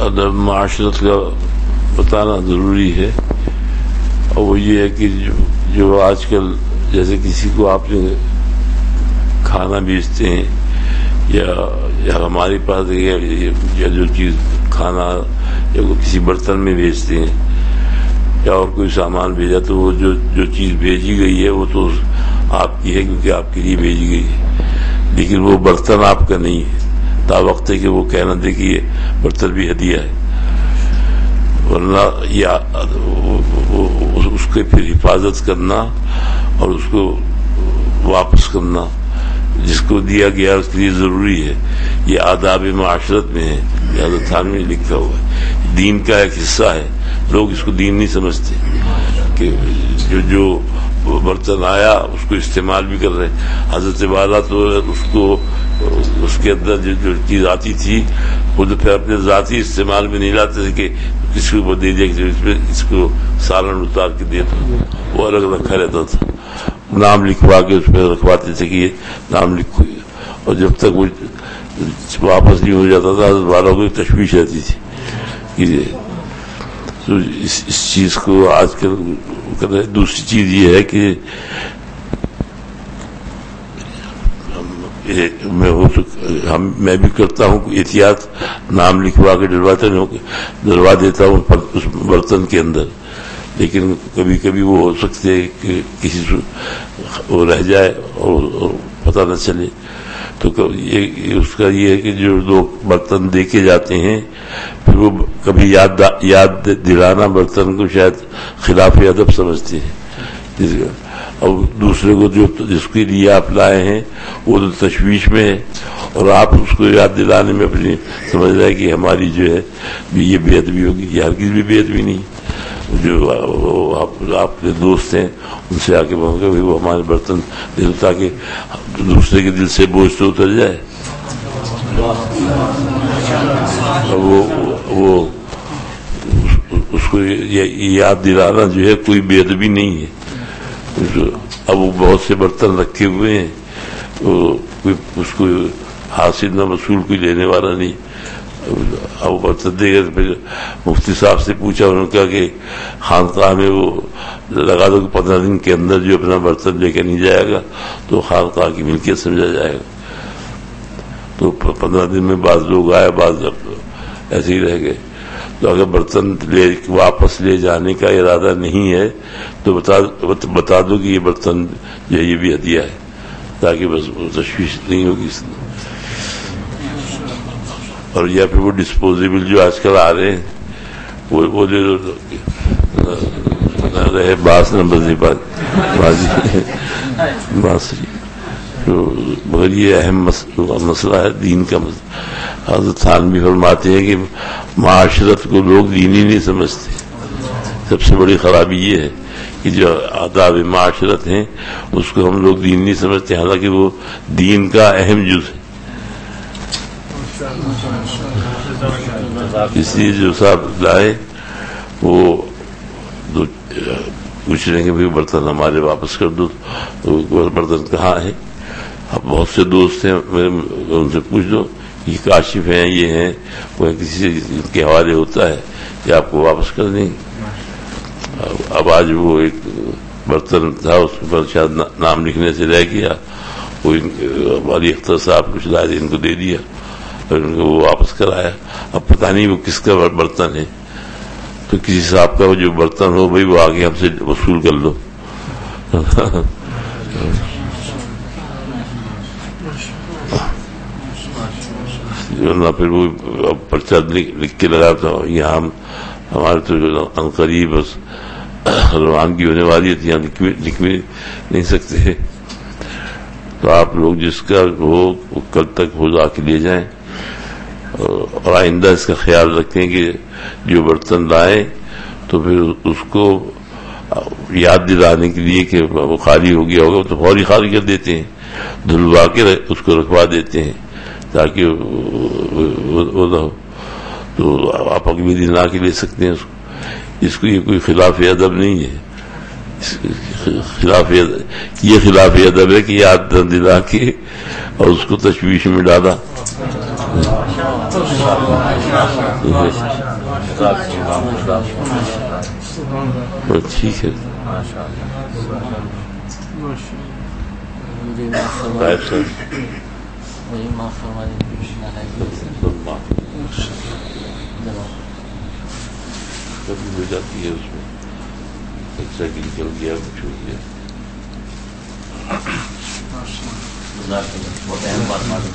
ادب معاشرت کا بتانا ضروری ہے، اور وہ یہ ہے کہ جو آج کل جیسے کسی کو آپ نے کھانا بیچتے ہیں یا ہمارے پاس یا جو چیز کھانا یا کسی برتن میں بیچتے ہیں یا اور کوئی سامان بھیجا تو وہ جو چیز بھیجی گئی ہے وہ تو آپ کی ہے کیونکہ آپ کے لیے بھیجی گئی ہے، لیکن وہ برتن آپ کا نہیں ہے تا وقت ہے کہ وہ کہنا دے کہ یہ برتن بھی ہدیہ ہے، ورنہ اس کے پھر حفاظت کرنا اور اس کو واپس کرنا جس کو دیا گیا اس کے لیے ضروری ہے۔ یہ آداب معاشرت میں ہے، لہٰذا تھانوی میں لکھا ہوا ہے، دین کا ایک حصہ ہے۔ لوگ اس کو دین نہیں سمجھتے کہ جو برتن آیا اس کو استعمال بھی کر رہے۔ حضرت والا تو اس کے اندر جو چیز آتی تھی خود پھر اپنے ذاتی استعمال میں نہیں لاتے تھے کہ کسی کو دے دیا اس کو سالن اتار کے دے دو، وہ الگ رکھا رہتا تھا، نام لکھوا کے اس پہ رکھواتے تھے کہ یہ نام لکھو، اور جب تک وہ واپس نہیں ہو جاتا تھا حضرت والا کو تشویش رہتی تھی۔ تو اس چیز کو آج کل دوسری چیز یہ ہے کہ میں بھی کرتا ہوں احتیاط، نام لکھوا کے ڈلوا دیتا ہوں اس برتن کے اندر، لیکن کبھی کبھی وہ ہو سکتے ہے کہ کسی سے وہ رہ جائے اور پتہ نہ چلے، تو اس کا یہ ہے کہ جو لوگ برتن دے کے جاتے ہیں پھر وہ کبھی یاد دلانا برتن کو شاید خلاف ادب سمجھتے ہیں، اور دوسرے کو جس کے لیے آپ لائے ہیں وہ تو تشویش میں ہے، اور آپ اس کو یاد دلانے میں اپنی سمجھ رہے کہ ہماری جو ہے یہ بے ادبی ہوگی، یہ ہرگز بھی بے ادبی نہیں۔ جو آپ کے دوست ہیں ان سے آ کے وہ ہمارے برتن دے دو تاکہ دوسرے کے دل سے بوجھ تو اتر جائے، وہ اس کو یاد دلانا جو ہے کوئی بے ادبی نہیں ہے۔ اب وہ بہت سے برتن رکھے ہوئے ہیں، اس کو حاصل نہ وصول کوئی لینے والا نہیں، اب برتن دے گئے۔ پھر مفتی صاحب سے پوچھا، انہوں نے کہا کہ خانقاہ میں وہ لگا دو کہ 15 دن کے اندر جو اپنا برتن لے کے نہیں جائے گا تو خانقاہ کی ملکیت سمجھا جائے گا۔ تو 15 دن میں بعض لوگ آئے، بعض ایسے ہی رہ گئے۔ تو اگر برتن واپس لے جانے کا ارادہ نہیں ہے تو بتا دو کہ یہ برتن جو یہ بھی ہدیہ ہے، تاکہ بس تشویش نہیں ہوگی اس میں۔ اور یا پھر وہ ڈسپوزیبل جو آج کل آ رہے ہیں وہ رہے باس نہ بزی بازی، مگر یہ اہم مسئلہ ہے، دین کا مسئلہ۔ حضرت تھانوی فرماتے ہیں کہ معاشرت کو لوگ دینی نہیں سمجھتے، سب سے بڑی خرابی یہ ہے کہ جو آداب معاشرت ہیں اس کو ہم لوگ دین نہیں سمجھتے، حالانکہ وہ دین کا اہم جز ہے۔ اس لیے جو صاحب لائے وہ پوچھ رہے ہیں کہ بھائی برتن ہمارے واپس کر دو، برتن کہاں ہے؟ اب بہت سے دوست ہیں، ان سے پوچھ دو، یہ کاشف ہیں، یہ ہیں، وہ کسی کے حوالے ہوتا ہے کہ آپ کو واپس کر دیں گے۔ اب آج وہ ایک برتن تھا، اس پر شاید نام لکھنے سے رہ گیا، وہ ہماری اختر صاحب کچھ لائے ان کو دے دیا اور ان کو وہ واپس کرایا۔ اب پتہ نہیں وہ کس کا برتن ہے، تو کسی صاحب کا وہ جو برتن ہو بھائی وہ آگے ہم سے وصول کر لو۔ ورنہ پھر وہ پرچہ لکھ کے لگاتا ہوں، یہاں ہمارے تو عنقریب روانگی ہونے والی ہے، یہاں لکھ بھی نہیں سکتے۔ تو آپ لوگ جس کا ہو کل تک ہو جا کے لے جائیں، اور آئندہ اس کا خیال رکھیں کہ جو برتن لائیں تو پھر اس کو یاد دلانے کے لیے کہ وہ خالی ہو گیا ہوگا تو فوری خالی کر دیتے ہیں، دھلوا کے اس کو رکھوا دیتے ہیں تاکہ وہ نہ ہو، تو آپ اگلے دن آ کے لے سکتے ہیں اس کو۔ یہ کوئی خلاف ادب نہیں ہے، خلاف ادب ہے کہ یاد دلا کے اور اس کو تشویش میں ڈالا۔ ٹھیک ہے طائب صاحب کبھی ہو جاتی ہے اس میں ایک سیکنڈ نکل گیا کچھ ہو گیا. بہت اہم بات معلوم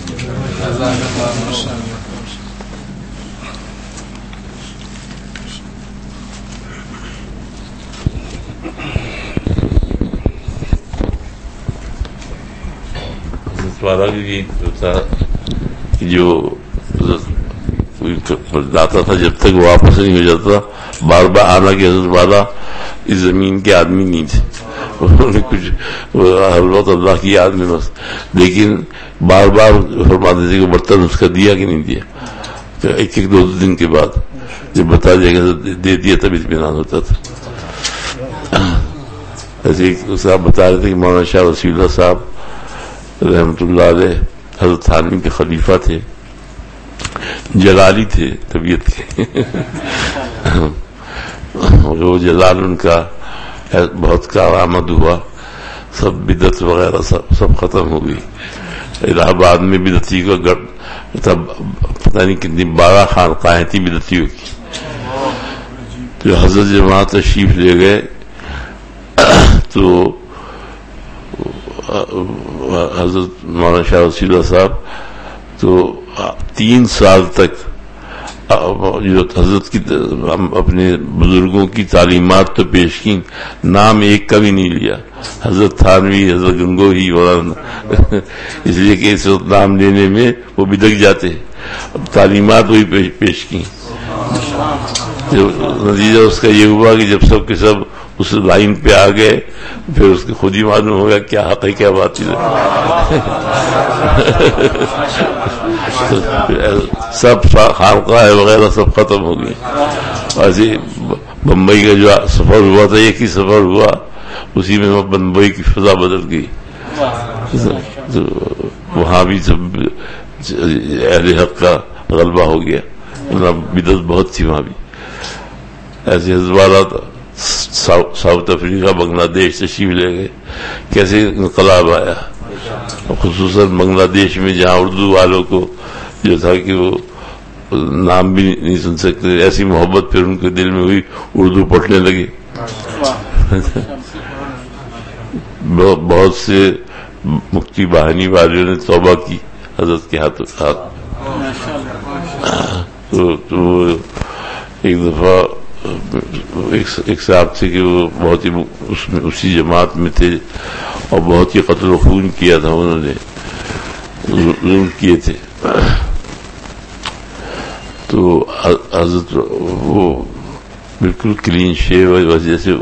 سوارا بھی تھا کہ جو جاتا تھا جب تک واپس نہیں ہو جاتا بار بار آنا کہ حضرت والا اس زمین کے آدمی نہیں تھے, انہوں نے کچھ ہر وقت اللہ کی یاد میں بس, لیکن بار بار فرماتے تھے کہ برتن اس کا دیا کہ نہیں دیا, تو ایک ایک دو دن کے بعد جب بتا دیا کہ دے دیا تب اطمینان ہوتا تھا. ایسے صاحب بتا رہے تھے کہ مولانا شاہ وسیع اللہ صاحب رحمت اللہ علیہ حضرت تھانوی کے خلیفہ تھے, جلالی تھے طبیعت کے وہ جلال ان کا بہت کارآمد ہوا, سب بدعت وغیرہ سب ختم ہو گئی. الہ آباد میں بدعتی کا گڑھ تب پتہ نہیں کتنی 12 خانقاہیں تھیں بدعتیوں کی. تو حضرت جماعت تشریف لے گئے تو حضرت مولانا شاہ وسیع اللہ صاحب تو 3 سال تک جو حضرت کی اپنے بزرگوں کی تعلیمات تو پیش کی, نام ایک کا بھی نہیں لیا, حضرت تھانوی حضرت گنگوہی مولانا اس لیے کہ اس وقت نام لینے میں وہ بدک جاتے, تعلیمات وہی پیش کی. نتیجہ اس کا یہ ہوا کہ جب سب کے سب اس لائن پہ آ گئے پھر اس کو خود ہی معلوم ہوگا کیا حق ہے کیا باطل ہے. سب خانقاہ وغیرہ سب ختم ہو گئی. ایسے بمبئی کا جو سفر ہوا تھا ایک ہی سفر ہوا, اسی میں بمبئی کی فضا بدل گئی. وہاں بھی سب اہل حق کا غلبہ ہو گیا, بدعت بہت تھی وہاں بھی. ایسے حضرات ساؤتھ افریقہ بنگلہ دیش تشریف لے گئے, کیسے انقلاب آیا, خصوصاً بنگلہ دیش میں جہاں اردو والوں کو جو تھا کہ وہ نام بھی نہیں سن سکتے, ایسی محبت پھر ان کے دل میں ہوئی, اردو پڑھنے لگے. بہت سے مفتی بہانی والوں نے توبہ کی حضرت کے ہاتھ. تو ایک دفعہ ایک صاحب تھے کہ وہ بہت ہی اسی جماعت میں تھے اور بہت ہی قتل و خون کیا تھا, انہوں نے ظلم کیے تھے. تو حضرت وہ بالکل کلین شیو وجہ سے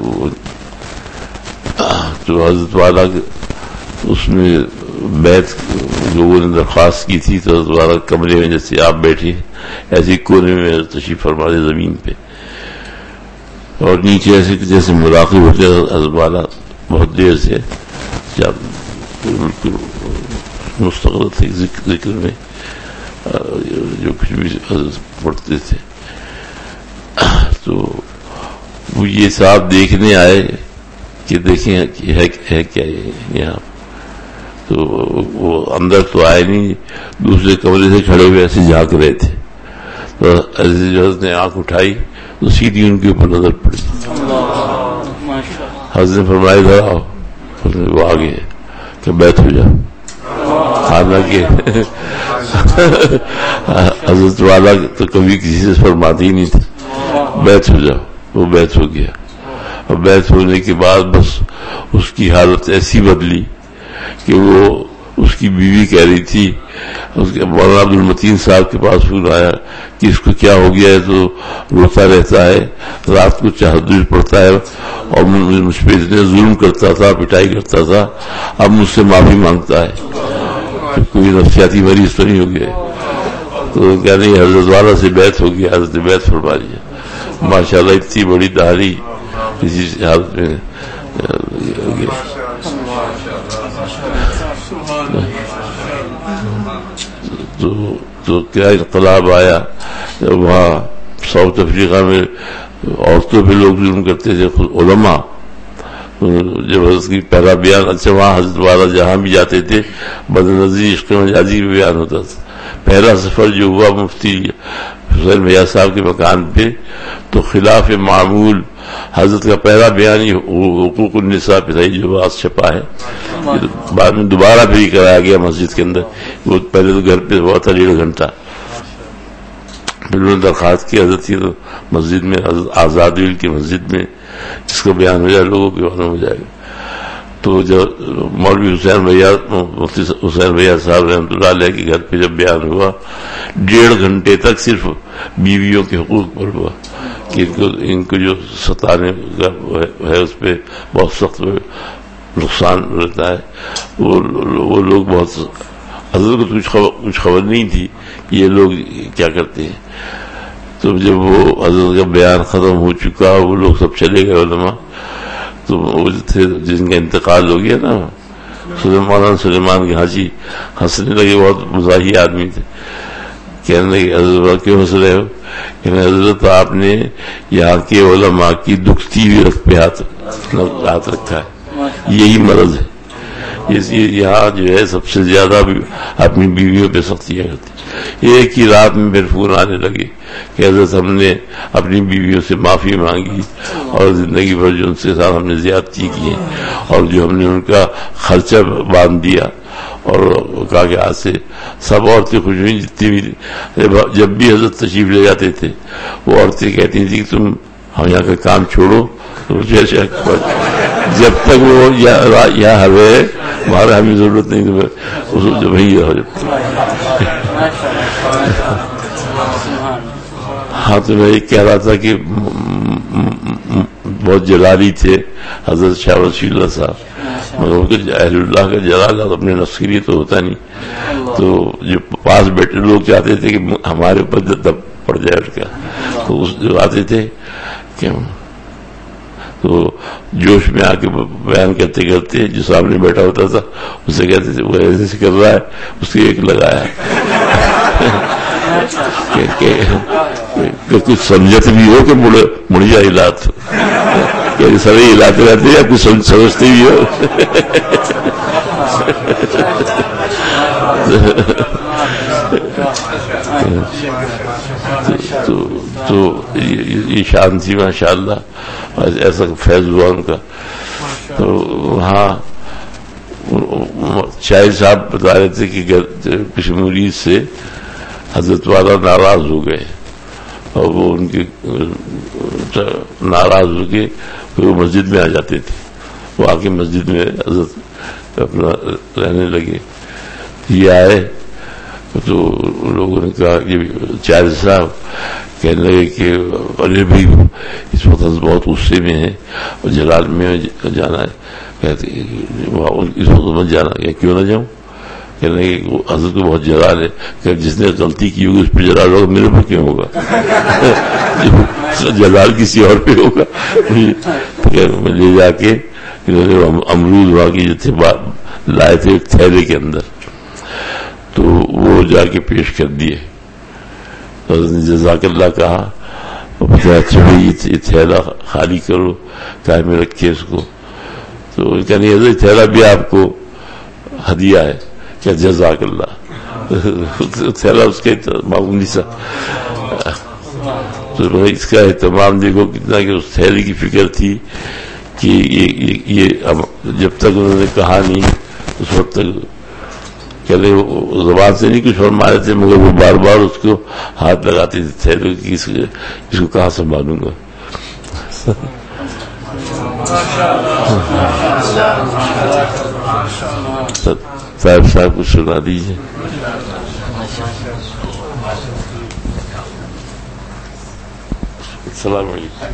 تو حضرت والا اس میں بیت لوگوں نے درخواست کی تھی, تو حضرت والا کمرے میں جیسے آپ بیٹھے ایسے کونے میں تشریف فرما دے زمین پہ, اور نیچے ایسے جیسے مراقب ہوتے حضرت والا بہت دیر سے بالکل مستقل تھے ذکر میں, جو کچھ بھی حضرت پڑھتے تھے. تو وہ یہ صاحب دیکھنے آئے کہ دیکھیں ہے کیا یہاں. تو وہ اندر تو آئے نہیں, دوسرے کمرے سے کھڑے ہوئے ایسے جھانک رہے تھے. تو ایسے جو حضرت نے آنکھ اٹھائی تو سیدھی ان کے اوپر نظر پڑی. حضرت نے فرمایا تھا وہ آگے کہ بیٹھ ہو جاؤ, حالانکہ حضرت والا تو کبھی کسی سے فرماتے ہی نہیں تھے بیٹھ ہو جاؤ. وہ بیٹھ ہو گیا, اور بیٹھ ہونے کے بعد بس اس کی حالت ایسی بدلی کہ وہ اس کی بیوی کہہ رہی تھی, اس کے مولانا عبد المتین صاحب کے پاس فون آیا کہ اس کو کیا ہو گیا ہے, تو روتا رہتا ہے, رات کو تہجد پڑھتا ہے اور مجھ پہ اتنے ظلم کرتا تھا, پٹائی کرتا تھا, اب مجھ سے معافی مانگتا ہے. کوئی نفسیاتی مریض تو نہیں ہو گیا. تو کہہ نہیں حضرت والا سے بیعت ہو گیا, حضرت بیعت فرما لیا. ماشاءاللہ اتنی بڑی دہاڑی کسی حالت میں ہو گیا. تو تو کیا انقلاب آیا. وہاں ساؤتھ افریقہ میں عورتوں پہ لوگ ظلم کرتے تھے, خود علماء جب حضرت کی پہلا بیان. اچھا وہاں حضرت والا جہاں بھی جاتے تھے بدنظری عشق مجازی پہ بیان ہوتا تھا. پہلا سفر جو ہوا مفتی حسین بھیا صاحب کے مکان پہ, تو خلاف معمول حضرت کا پہلا بیان ہی حقوق النساء پہ تھا, جو آج چھپا ہے. بعد میں دوبارہ بھی کرایا گیا مسجد کے اندر. وہ پہلے تو گھر پہ ہوا تھا 1.5 گھنٹہ. پھر انہوں نے درخواست کی حضرت کی تو مسجد میں, آزاد ویل کی مسجد میں جس کا بیان ہو جائے لوگوں کے معلوم ہو جائے گا. تو جب مولوی حسین بھیا مفتی حسین بھیا صاحب رحمۃ اللہ علیہ کے گھر پہ جب بیان ہوا 1.5 گھنٹے تک صرف بیویوں کے حقوق پر ہوا کہ ان کو جو ستانے کا ہے اس پہ بہت سخت نقصان رہتا ہے. وہ لوگ بہت, حضرت کو کچھ خبر نہیں تھی کہ یہ لوگ کیا کرتے ہیں. تو جب وہ حضرت کا بیان ختم ہو چکا, وہ لوگ سب چلے گئے علماء. تو وہ تھے جن کا انتقال ہو گیا نا, مولانا سلیمان کے حاجی ہنسنے لگے, بہت مزاحی آدمی تھے. کہنے لگے حضرت کیوں ہنس رہے ہو؟ کہنے حضرت آپ نے یہاں کے علماء کی دکھتی ہوئی رکھ پہ ہاتھ رکھا ہے, یہی مرض ہے. یہاں جو ہے سب سے زیادہ اپنی بیویوں پہ سختیاں کرتی. ایک ہی رات میں پھر فون آنے لگے کہ حضرت ہم نے اپنی بیویوں سے معافی مانگی اور زندگی بھر جو ان سے ساتھ ہم نے زیادتی کی ہے اور جو ہم نے ان کا خرچہ باندھ دیا, اور کہا کہ آج سے سب عورتیں خوش ہوئیں جتنی بھی. جب بھی حضرت تشریف لے جاتے تھے وہ عورتیں کہتی تھیں کہ تم ہم یہاں کا کام چھوڑو, جب تک وہ یہاں ہے ہمارا ہمیں ضرورت نہیں, تو وہی ہو جاتی. ہاں تو میں یہ کہہ رہا تھا کہ بہت جلالی تھے حضرت شاہ ولی اللہ صاحب, مگر ان کے اہل اللہ کا جلال اپنے نفس کے لیے تو ہوتا نہیں. تو جو پاس بیٹھے لوگ چاہتے تھے کہ ہمارے اوپر دب پڑ جائے اس کا, تو جو آتے تھے کہ تو جوش میں آ کے بیان کرتے کرتے جو سامنے بیٹھا ہوتا تھا اسے کہتے تھے وہ ایسے کر رہا ہے, اس کی ایک لگایا کہ کچھ سمجھت بھی ہو کہ مڑیا ہلات کہ سبھی ہلاتے رہتے ہیں, کچھ سمجھتے بھی ہو. تو یہ شان تھی ماشاء اللہ, ایسا فیض ہوا ان کا. تو وہاں شاہد صاحب بتا رہے تھے کہ کسی مریض سے حضرت والا ناراض ہو گئے اور وہ ان کے ناراض ہو کے پھر وہ مسجد میں آ جاتے تھے. وہ آ کے مسجد میں حضرت اپنا رہنے لگے. یہ آئے تو لوگوں نے کہا کہ چار صاحب کہنے لگے کہ ارے بھائی اس وقت بہت غصے میں ہیں اور جلال میں جانا ہے. کہتے اس وقت مت جانا. کہ کیوں نہ جاؤں؟ کہنے لگے حضرت کو بہت جلال ہے. کہ جس نے غلطی کی ہوگی اس پہ جلال ہوگا, میرے پہ کیوں ہوگا؟ جلال کسی اور پہ ہوگا. میں لے جا کے امرود وہاں کی جو تھے لائے تھے ایک تھیلے کے اندر, تو وہ جا کے پیش کر دیے. حضرت نے جزاک اللہ کہا, اچھا بھائی یہ تھیلا خالی کرو, کہا میں رکھے اس کو. تو کہا نہیں حضرت تھیلا بھی آپ کو ہدیہ ہے. کیا جزاک اللہ. تھیلا اس کا معمولی سا. تو اس کا اہتمام دیکھو کتنا کہ اس تھیلے کی فکر تھی کہ یہ جب تک انہوں نے کہا نہیں اس وقت تک کہتے زبان سے نہیں کچھ فرما رہے تھے, مگر وہ بار بار اس کو ہاتھ لگاتے تھے کہ اس کو کہاں سنبھالوں گا. صاحب کچھ سنا دیجیے. السلام علیکم.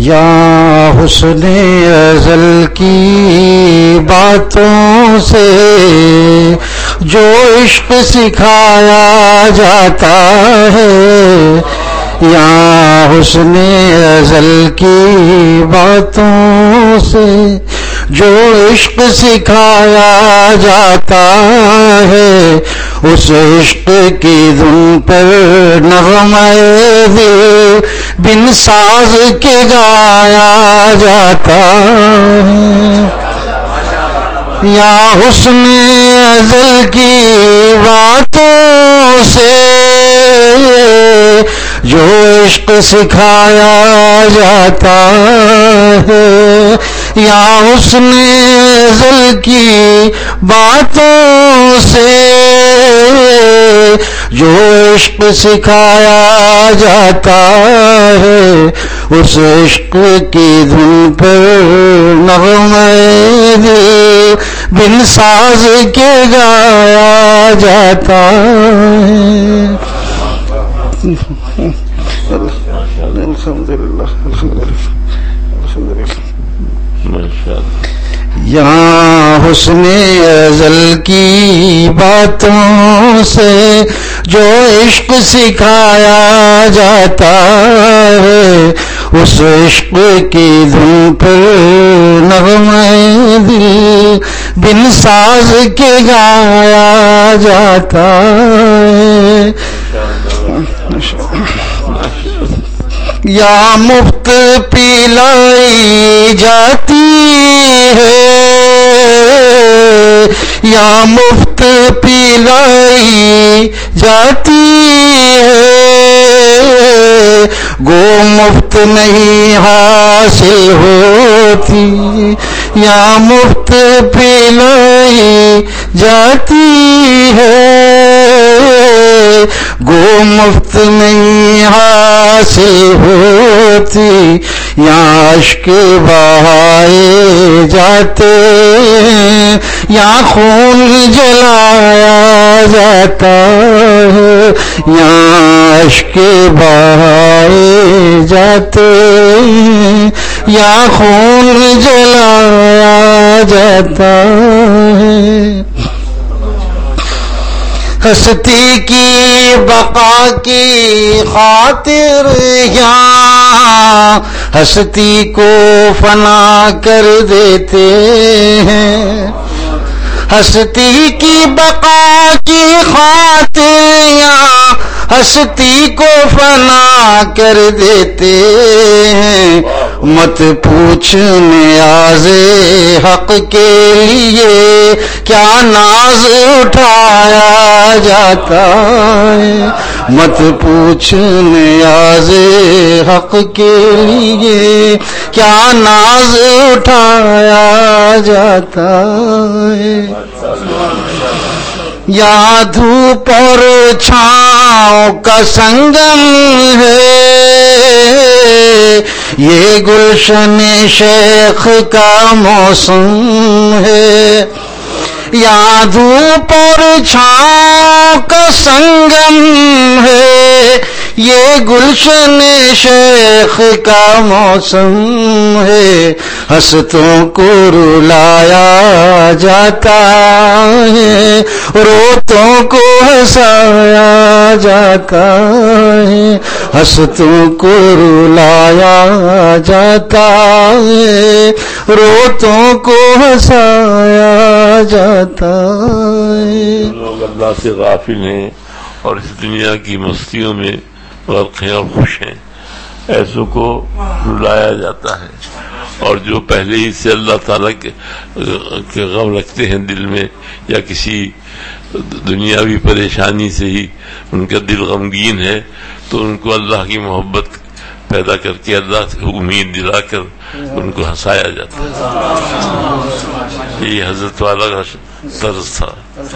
یا حسن ازل کی باتوں سے جو عشق سکھایا جاتا ہے، یا حسن ازل کی باتوں سے جو عشق سکھایا جاتا ہے، اس عشق کی دھن پر نغمہ دل بن ساز کے گایا جاتا ہے، یا حسن ازل کی باتوں سے جو عشق سکھایا جاتا ہے، یا حسن ازل کی باتوں سے جو عشق سکھایا جاتا ہے، اس عشق کی دھن پر نغمہ دل بن ساز کے گایا جاتا ہے۔ الحمدللہ یا حسن ازل کی باتوں سے جو عشق سکھایا جاتا ہے، اس عشق کی دھن پر نغمہ دل بن ساز کے گایا جاتا ہے، یا مفت پلائی جاتی ہے، یا مفت پلائی جاتی ہے، گو مفت نہیں حاصل ہوتی، یا مفت پلائی جاتی ہے، گو مفت نہیں حاصل ہوتی، یا اشک بہائے جاتے ہیں، یا خون جلایا جاتا ہے، یا اشک بہائے جاتے ہیں، یا خون جلایا جاتا ہے، ہستی کی بقا کی خاطر یہاں ہستی کو فنا کر دیتے ہیں، ہستی کی بقا کی خاطر یہاں ہستی کو فنا کر دیتے ہیں، مت پوچھ نیاز حق کے لیے کیا ناز اٹھایا جاتا ہے، مت پوچھ نیاز حق کے لیے کیا ناز اٹھایا جاتا ہے، یا دھوپ اور چھاؤں کا سنگم ہے، یہ گلشن شیخ کا موسم ہے، یا دھوپ اور چھاؤں کا سنگم ہے، یہ گلشن شیخ کا موسم ہے، ہستوں کو رلایا جاتا ہے، روتوں کو ہنسایا جاتا ہے، ہستوں کو رلایا جاتا ہے، روتوں کو ہنسایا جاتا ہے۔ لوگ اللہ سے غافل ہیں اور اس دنیا کی مستیوں میں غرق ہیں اور خوش ہیں، ایسوں کو رلایا جاتا ہے، اور جو پہلے ہی سے اللہ تعالیٰ کے غم رکھتے ہیں دل میں، یا کسی دنیاوی پریشانی سے ہی ان کا دل غمگین ہے، تو ان کو اللہ کی محبت پیدا کر کے اللہ سے امید دلا کر ان کو ہنسایا جاتا ہے۔ یہ حضرت والا کا طرز تھا۔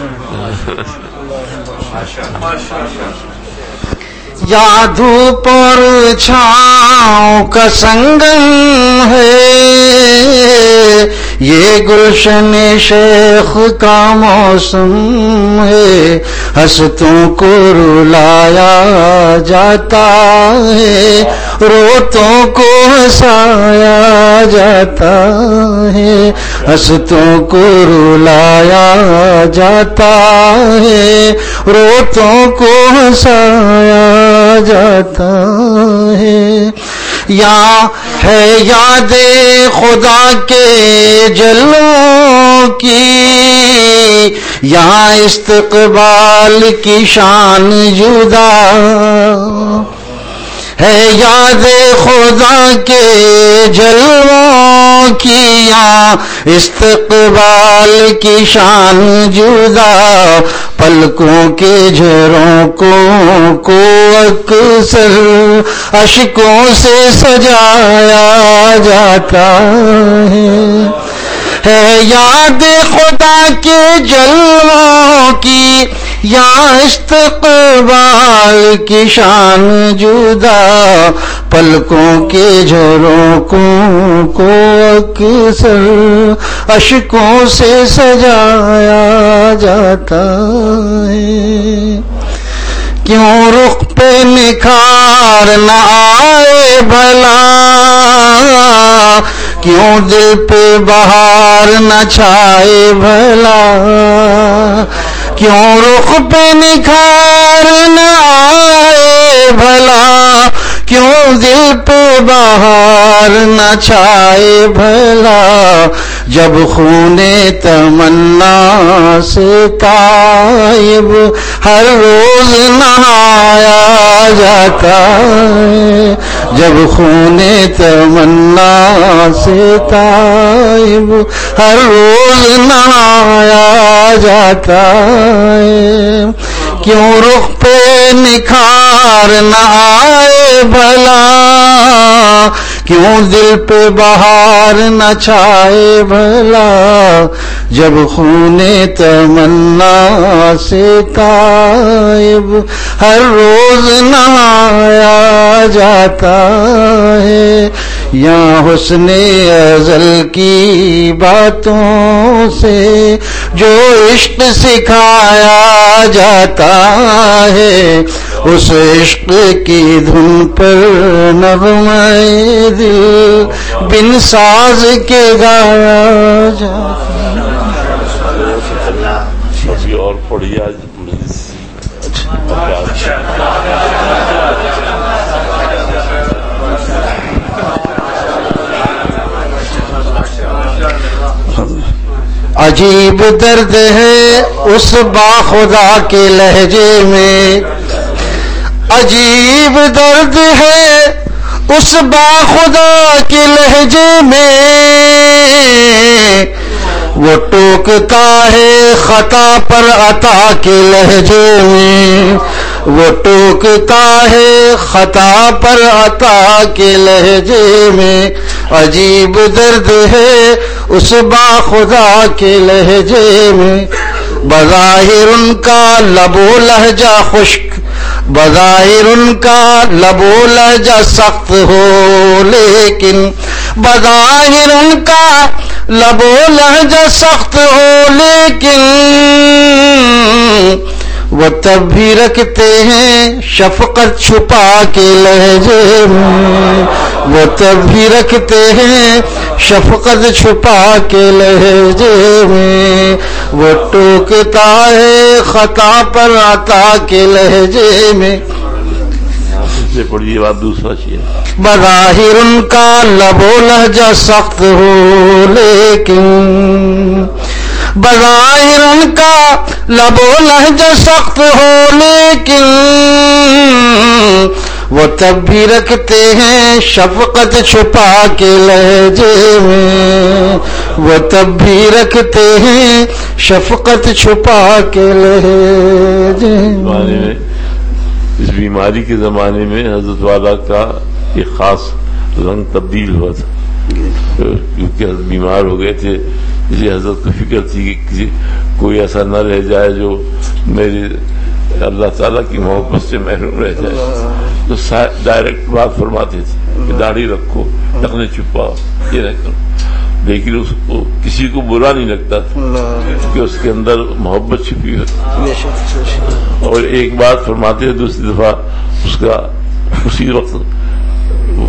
یا دھوپ اور چھاؤں کا سنگم ہے، یہ گلشن شیخ کا موسم ہے، ہستوں کو رلایا جاتا ہے، روتوں کو ہنسایا جاتا ہے، ہنستوں کو رلایا جاتا ہے، روتوں کو ہنسایا جاتا ہے۔ یا ہے یاد خدا کے جلووں کی، یہاں استقبال کی شان جدا ہے، یاد خدا کے جلووں کی، یہاں استقبال کی شان جدا، پلکوں کے جھروں کو اکثر اشکوں سے سجایا جاتا ہے یاد خدا کے جلووں کی، یا استقبال کی شان جدا، پلکوں کے جھروں کو اکثر اشکوں سے سجایا جاتا ہے۔ کیوں رخ پہ نکھار نہ آئے بھلا، کیوں دل پہ بہار نہ چھائے بھلا، کیوں رخ پہ نکھار نہ آئے بھلا، کیوں دل پہ بہار نہ چھائے بھلا، جب خون تمنا سے تائب ہر روز نہایا جاتا ہے، جب خون تمنا سے تائب ہر روز نہایا جاتا ہے، کیوں رخ پہ نکھار نہ آئے بھلا، کیوں دل پہ بہار نہ چھائے بھلا، جب خون تمنا سے تائب ہر روز نہایا جاتا ہے۔ یا حسن ازل کی باتوں سے جو عشق سکھایا جاتا ہے، اس عشق کی دھن پر نغمہ دل بن ساز کے گایا جاتا ہے۔ اور پڑھیے آج عجیب درد ہے اس باخدا کے لہجے میں، عجیب درد ہے اس باخدا کے لہجے میں، وہ ٹوکتا ہے خطا پر عطا کے لہجے میں، وہ ٹوکتا ہے خطا پر عطا کے لہجے میں، عجیب درد ہے اس باخدا کے لہجے میں، بظاہر ان کا لب و لہجہ خشک، بظاہر ان کا لب و لہجہ سخت ہو، لیکن بظاہر ان کا لب و لہجہ سخت ہو، لیکن وہ تب بھی رکھتے ہیں شفقت چھپا کے لہجے میں، وہ تب بھی رکھتے ہیں شفقت چھپا کے لہجے میں، وہ ٹوکتا ہے خطا پر عطا کے لہجے میں۔ سے پڑھیے بات دوسرا شعر۔ بظاہر ان کا لب و لہجہ سخت ہو، لیکن بظاہر ان کا لب و لہجہ سخت ہو، لیکن وہ تب بھی رکھتے ہیں شفقت چھپا کے لہجے میں، وہ تب بھی رکھتے ہیں شفقت چھپا کے لہجے میں۔ اس بیماری کے زمانے میں حضرت والا کا ایک خاص رنگ تبدیل ہوا تھا، کیونکہ حضرت بیمار ہو گئے تھے، اس لیے حضرت کو فکر تھی کہ کوئی ایسا نہ رہ جائے جو میری اللہ تعالیٰ کی محبت سے محروم رہ جائے، تو ڈائریکٹ بات فرماتے تھے کہ داڑھی رکھو، ٹخنے چھپاؤ، یہ نہ کرو، لیکن اس کو کسی کو برا نہیں لگتا تھا کہ اس کے اندر محبت چھپی ہوتی۔ اور ایک بات فرماتے ہیں، دوسری دفعہ اس کا اسی وقت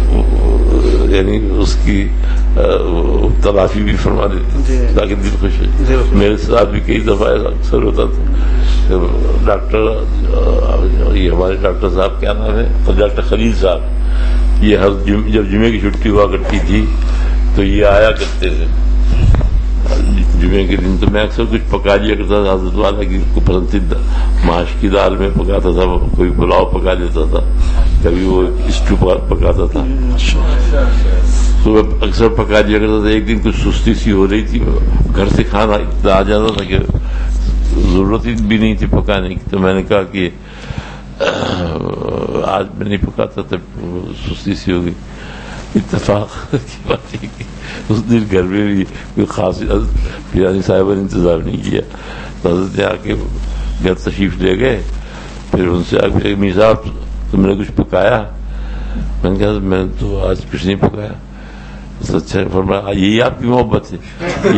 یعنی اس کی تلافی بھی فرما دیتے تاکہ دل خوش ہے. میرے ساتھ بھی کئی دفعہ اکثر ہوتا تھا. ڈاکٹر یہ ہمارے ڈاکٹر صاحب کیا نام ہے, ڈاکٹر خلیل صاحب, یہ ہر جب جمعے کی چھٹی ہوا کرتی تھی تو یہ آیا کرتے تھے جمعے کے دن. تو میں اکثر کچھ پکا دیا کرتا تھا حضرت والا کی کو پسندیدہ ماش کی دال میں پکاتا تھا, کوئی پلاؤ پکا دیتا تھا, کبھی وہ اسٹو پکاتا تھا, تو اکثر پکا دیا کرتا تھا. ایک دن کچھ سستی سی ہو رہی تھی, گھر سے کھانا اتنا آ جاتا تھا کہ ضرورت بھی نہیں تھی پکانے کی. تو میں نے کہا کہ آج میں نہیں پکاتا تھا, سستی سی ہو گئی. اتفاق کی بات ہے کہ اس دن گھر میں بھی کوئی خاص پیرانی صاحبہ نے انتظار نہیں کیا. حضرت آ کے گھر تشریف لے گئے. پھر ان سے آ کے میر صاحب تم نے کچھ پکایا؟ میں نے کہا میں نے تو آج کچھ نہیں پکایا. اچھا فرمایا یہی آپ کی محبت ہے.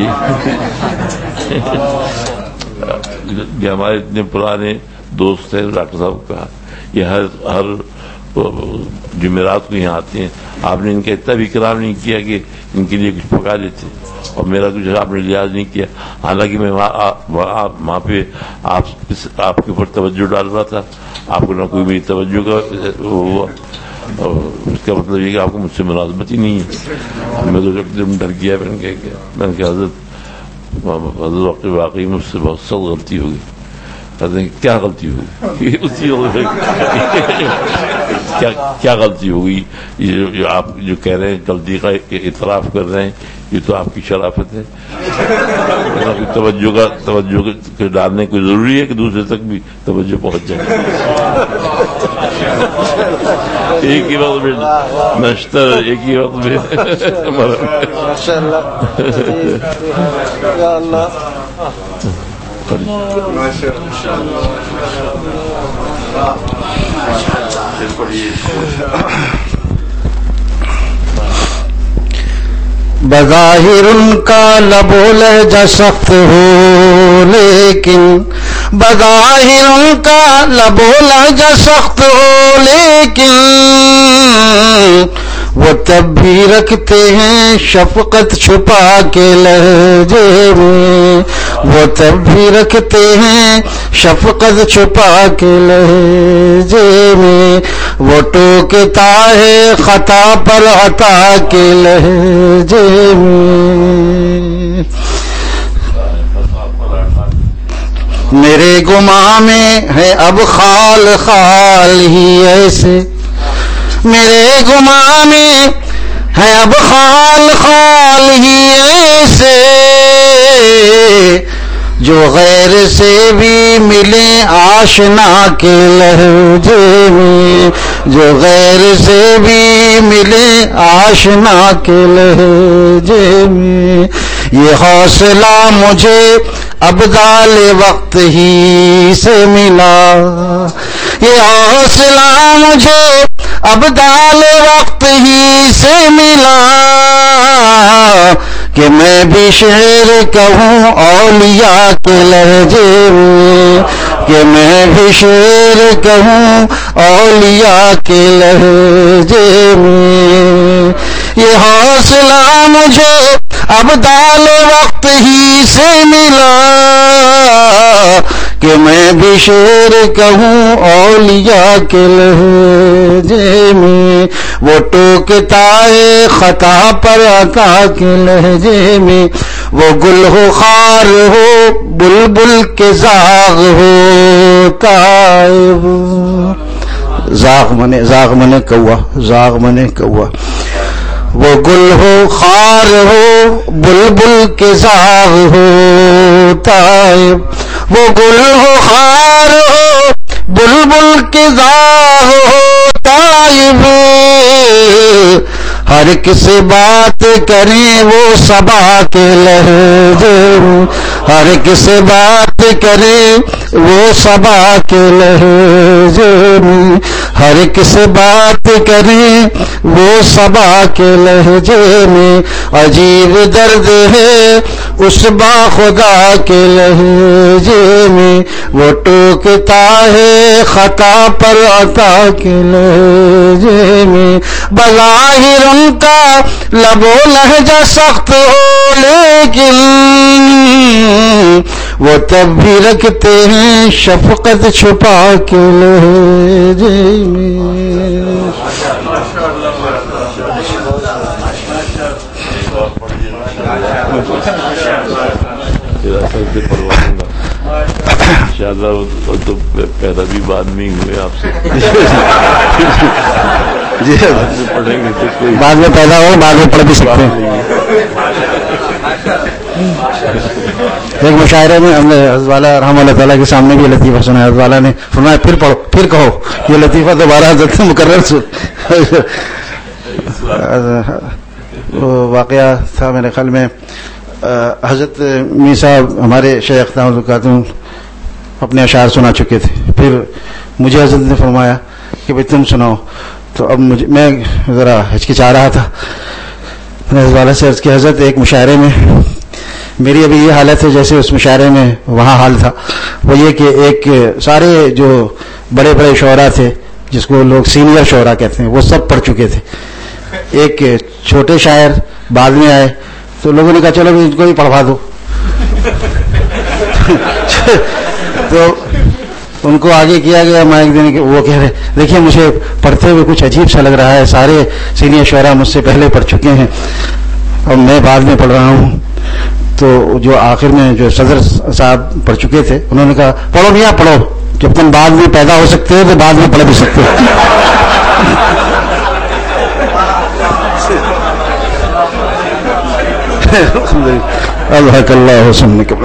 یہ ہمارے اتنے پرانے دوست ہیں ڈاکٹر صاحب کا, یہ ہر جمعرات کو یہاں آتے ہیں. آپ نے ان کا اتنا بھی اکرام نہیں کیا کہ ان کے لیے کچھ پکا دیتے, اور میرا کچھ آپ نے لحاظ نہیں کیا. حالانکہ میں وہاں پہ آپ کے اوپر توجہ ڈال رہا تھا, آپ کو نہ کوئی میری توجہ کا ہوا. اس کا مطلب یہ کہ آپ کو مجھ سے ملازمت ہی نہیں ہے. میں تو ایک دم ڈر گیا. میں نے کہا حضرت واقعی مجھ سے بہت سخت غلطی ہوگی. کہتے ہیں کیا غلطی ہوگی؟ اسی کیا غلطی ہوگی؟ یہ آپ جو کہہ رہے ہیں غلطی کا اعتراف کر رہے ہیں, یہ تو آپ کی شرافت ہے. توجہ ڈالنے کو ضروری ہے کہ دوسرے تک بھی توجہ پہنچ جائے. ایک ہی وقت میں نشتر, ایک ہی وقت میں بظاہر ان کا لب و لہجہ سخت ہو, لیکن بظاہر ان کا لب و لہجہ سخت ہو, لیکن وہ تب بھی رکھتے ہیں شفقت چھپا کے لہجے میں. وہ تب بھی رکھتے ہیں شفقت چھپا کے لہجے میں. وہ ٹوکتا ہے خطا پر عطا کے لہجے میں. میرے گماں میں ہے اب خال خال ہی ایسے, میرے گماں میں ہے اب خال خال ہی ایسے, جو غیر سے بھی ملے آشنا کے لہجے میں. جو غیر سے بھی ملے آشنا کے لہجے میں. یہ حوصلہ مجھے ابدال وقت ہی سے ملا, یہ حوصلہ مجھے ابدال وقت ہی سے ملا, کہ میں بھی شعر کہوں اولیاء کے لہجے میں, کہ میں بھی شعر کہوں اولیاء کے لہجے میں. یہ حوصلہ مجھے ابدال وقت ہی سے ملا, کہ میں بھی شعر کہوں اولیاء کے لہجے میں. وہ ٹوکتا ہے خطا پر عطا کے لہجے میں. وہ گل ہو خار ہو بلبل کے زاغ ہو تائب, زاغ منے کوا. وہ گل ہو خار ہو بلبل کے زاغ ہو تائب. وہ گل ہو خار ہو بلبل کے زاغ ہو تائب. ہر کس بات کریں وہ صبا کے لہجے, ہر کس بات کریں وہ صبا کے لہجے میں، ہر ایک سے بات کریں وہ صبا کے لہجے میں، عجیب درد ہے اس با خدا کے لہجے میں، وہ ٹوکتا ہے خطا پر عطا کے لہجے میں، بظاہر ان کا لب و لہجہ سخت ہو لیکن وہ تب بھی رکھتے ہیں شفقت چھپا کے لہجے میں۔ انشاءاللہ وہ تو پیدا بھی بعد میں ہوئے آپ سے، پڑھیں گے تو کوئی بعد میں پیدا ہو، بعد میں پڑھ بھی سکتے ہیں۔ ایک مشاعرے میں ہم نے حضرت والا رحمہ اللہ تعالیٰ کے سامنے بھی لطیفہ سنا، حضرت والا نے فرمایا پھر پڑھو، پھر کہو، یہ لطیفہ دوبارہ حضرت مکرر واقعہ تھا میرے خیال میں۔ حضرت میر صاحب ہمارے شیخ خاتون اپنے اشعار سنا چکے تھے، پھر مجھے حضرت نے فرمایا کہ بھائی تم سناؤ، تو اب میں ذرا ہچکچا رہا تھا، میں حضرت والا سے عرض کی حضرت ایک مشاعرے میں میری ابھی یہ حالت ہے جیسے اس مشاعرے میں وہاں حال تھا، وہ یہ کہ ایک سارے جو بڑے بڑے شعراء تھے جس کو لوگ سینئر شعراء کہتے ہیں وہ سب پڑھ چکے تھے، ایک چھوٹے شاعر بعد میں آئے تو لوگوں نے کہا چلو ان کو بھی پڑھوا دو تو ان کو آگے کیا گیا مائک دینے کے، وہ کہہ رہے دیکھیے مجھے پڑھتے ہوئے کچھ عجیب سا لگ رہا ہے، سارے سینئر شعراء مجھ سے پہلے پڑھ چکے ہیں اور میں بعد میں پڑھ رہا ہوں۔ تو جو آخر میں جو صدر صاحب پڑھ چکے تھے انہوں نے کہا پڑھو میاں پڑھو، جب تم بعد میں پیدا ہو سکتے ہو تو بعد میں پڑھ بھی سکتے ہو۔ الحق اللہ حسن کے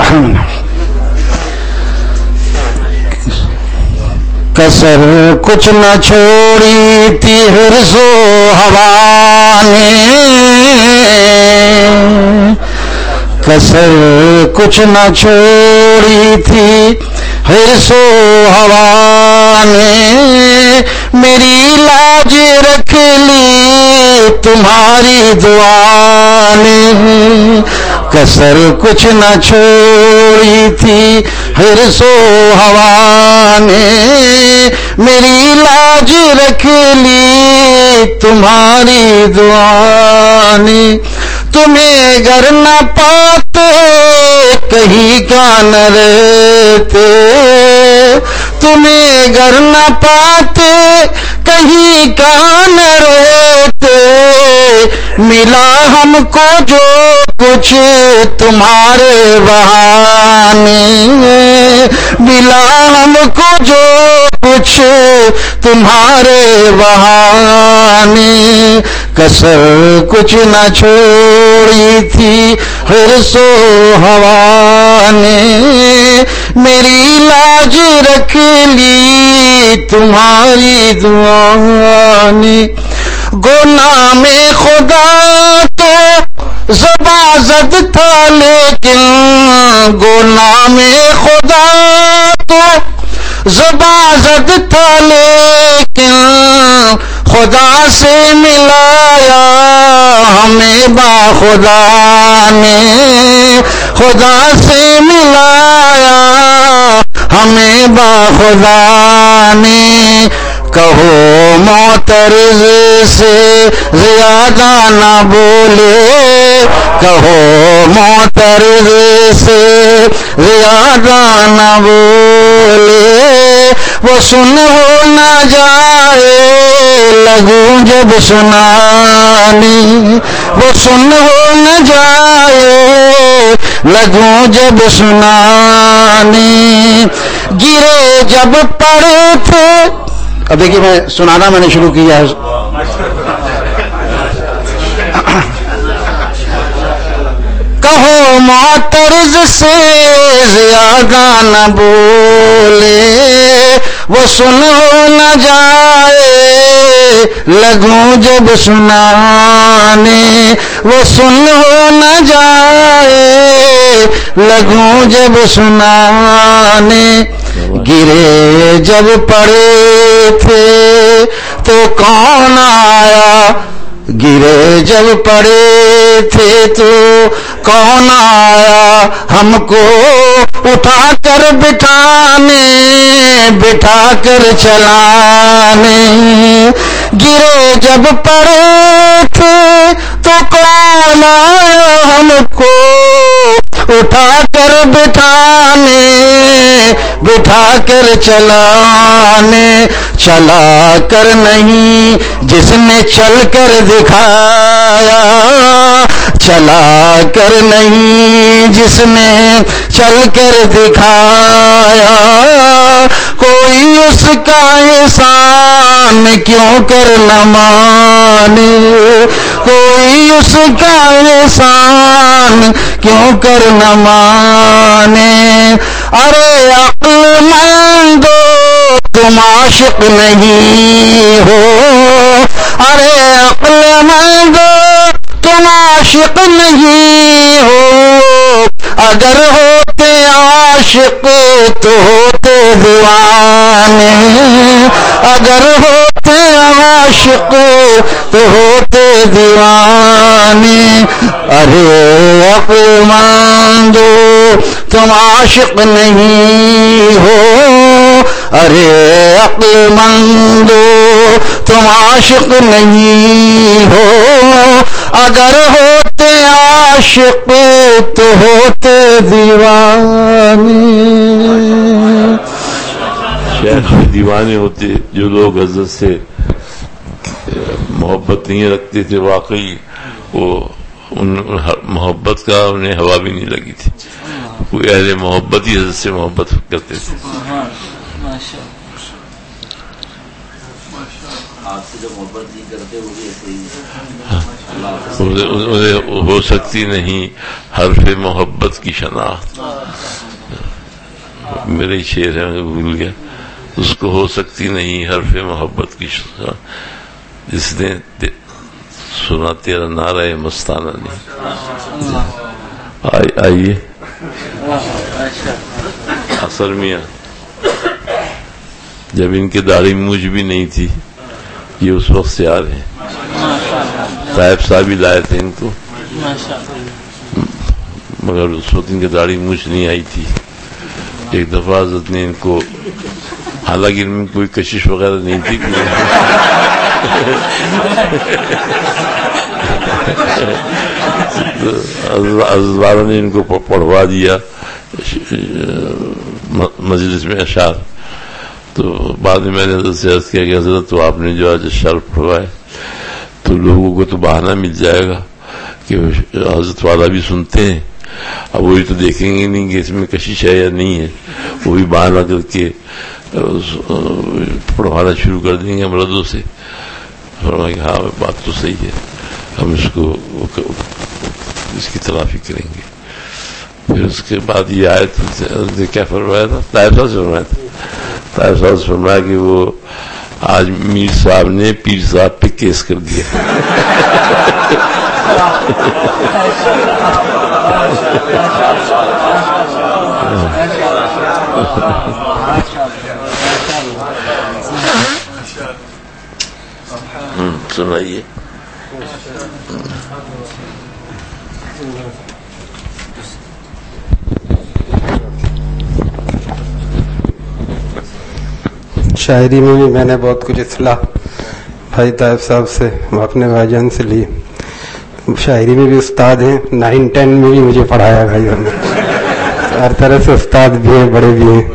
کسر کچھ نہ چھوڑی تھی حرص و ہوا نے، کسر کچھ نہ چھوڑی تھی حرص و ہوا نے، میری لاج رکھ لی تمہاری دعا نے، کسر کچھ نہ چھوڑی تھی حرص و ہوا نے، میری لاج رکھ لی تمہاری دعا نے، تمہیں گر نہ پاتے کہیں کا نہ رہتے، تمہیں گر نہ پاتے کہیں کا نہ رہتے، ملا ہم کو جو کچھ تمہارے بہانے، ملا ہم کو جو کچھ تمہارے بہانے، کسر کچھ نہ چھوڑی تھی حرص و ہوا نے، میری لاج رکھ لی تمہاری دعا نے، گو نام خدا تو زباں زد تھا لیکن، گو نام خدا تو زباں زد تھا لیکن، خدا سے ملایا ہمیں با خدا نے، خدا سے ملایا ہمیں با خدا نے، کہو معترض سے زیادہ نہ بولے، کہو معترض سے زیادہ نہ بولے، وہ سن ہو نہ جائے لگوں جب سنانی، وہ سن ہو نہ جائے لگوں جب سنانی، گرے جب پڑے تھے، اب دیکھیے میں سنانا میں نے شروع کیا ہے، کہو معترض سے زیادہ نہ بولے، وہ سن ہو نہ جائے لگوں جب سنانے، وہ سن ہو نہ جائے لگوں جب سنانے، گرے جب پڑے تھے تو کون آیا، گرے جب پڑے تھے تو کون آیا ہم کو اٹھا کر بٹھانے، بٹھا کر چلانے، گرے جب پڑے تھے تو کون آیا ہم کو اٹھا کر بٹھانے، بٹھا کر چلانے، چلا کر نہیں جس نے چل کر دکھایا، چلا کر نہیں جس نے چل کر دکھایا، کوئی اس کا احسان کیوں کر نہ مانے، کوئی اس کا احسان کیوں کر نہ مانے، ارے عقل مندو تم عاشق نہیں ہو، ارے عقل مندو تم عاشق نہیں ہو، اگر ہوتے عاشق تو ہوتے دیوانے، اگر ہوتے عاشق تو ہوتے دیوانے، ارے عقل مندو تم عاشق نہیں ہو، ارے عقل مندو تم عاشق نہیں ہو، اگر ہوتے عاشق تو ہوتے دیوانے۔ شیخ دیوانے ہوتے جو لوگ حضرت سے محبت نہیں رکھتے تھے، واقعی وہ ان محبت کا انہیں ہوا بھی نہیں لگی تھی، کوئی اہل محبت ہی حضرت سے محبت کرتے تھے۔ آپ سے جو محبت نہیں کرتے وہ بھی ایسے ہی انہیں ہو سکتی نہیں حرف محبت کی شناخت، میرے ہی شعر ہے میں بھول گیا، اس کو ہو سکتی نہیں حرف محبت کی شناخت، جس نے سنا تیرا نعرہ مستانہ نہیں۔ آئیے اثر میاں، جب ان کی داڑھی مجھ بھی نہیں تھی، یہ اس وقت سے آ رہے ہیں، طائب صاحب ہی لائے تھے ان کو، مگر اس وقت ان کی داڑھی مجھ نہیں آئی تھی۔ ایک دفعہ حضرت نے ان کو، حالانکہ ان میں کوئی کشش وغیرہ نہیں تھی، حضرت نے ان کو پڑھوا دیا مجلس میں اشعار، تو بعد میں نے حضرت سے عرض کیا کہ حضرت تو آپ نے جو آج اشعار پڑھوائے تو لوگوں کو تو بہانہ مل جائے گا کہ حضرت والا بھی سنتے ہیں، اب وہی تو دیکھیں گے نہیں کہ اس میں کشش ہے یا نہیں ہے، وہ بھی بہانہ کر کے پڑھوانا شروع کر دیں گے مردوں سے۔ فرمایا کہ ہاں بات تو صحیح ہے، ہم اس کی تلافی کریں گے۔ پھر اس کے بعد یہ آیت کیا فرمایا تھا، طائب صاحب سے فرمایا تھا، طائب صاحب سے فرمایا کہ وہ آج میر صاحب نے پیر صاحب پہ کیس کر دیا۔ سنائیے۔ شاعری میں بھی میں نے بہت کچھ اصلاح بھائی طائب صاحب سے، اپنے بھائی جان سے لی، شاعری میں بھی استاد ہیں، 9-10 میں بھی مجھے پڑھایا بھائی نے، ہر طرح سے استاد بھی ہیں، بڑے بھی ہیں،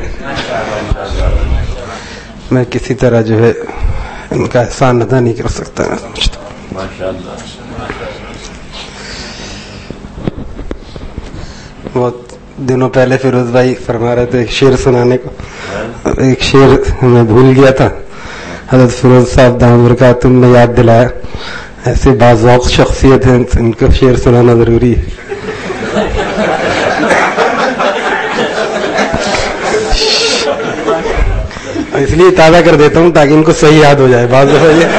میں کسی طرح جو ہے ان کا احسان ادا نہیں کر سکتا۔ بہت دنوں پہلے فیروز بھائی فرما رہے تھے ایک شعر سنانے کو، ایک شعر میں بھول گیا تھا، حضرت فیروز صاحب دامت برکاتہم نے یاد دلایا، ایسے باذوق شخصیت ہیں، ان کا شعر سنانا ضروری ہے۔ اس لیے تازہ کر دیتا ہوں تاکہ ان کو صحیح یاد ہو جائے، بعض دفعہ یہ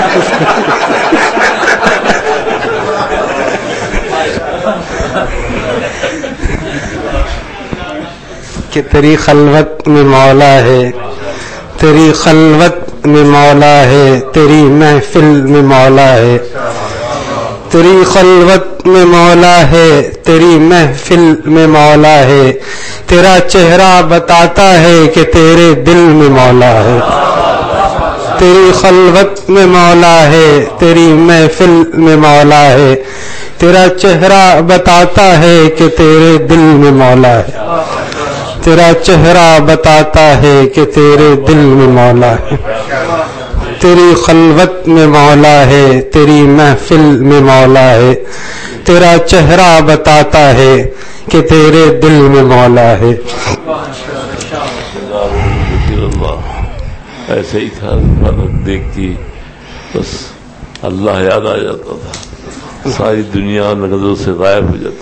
کہ تیری خلوت میں مولا ہے، تیری خلوت میں مولا ہے، تیری محفل میں مولا ہے، تیری خلوت میں مولا ہے، تیری محفل میں مولا ہے، تیرا چہرہ بتاتا ہے کہ تیرے دل میں مولا ہے، تیری خلوت میں مولا ہے، تیری محفل میں مولا ہے، تیرا چہرہ بتاتا ہے کہ تیرے دل میں مولا ہے، تیرا چہرہ بتاتا ہے کہ تیرے دل میں مولا ہے، تیری خلوت میں مولا ہے، تیری محفل میں مولا ہے، تیرا چہرہ بتاتا ہے کہ تیرے دل میں مولا ہے۔ ایسے ہی تھا، دیکھتی بس اللہ یاد آ جاتا تھا، ساری دنیا نظروں سے غائب ہو جاتی۔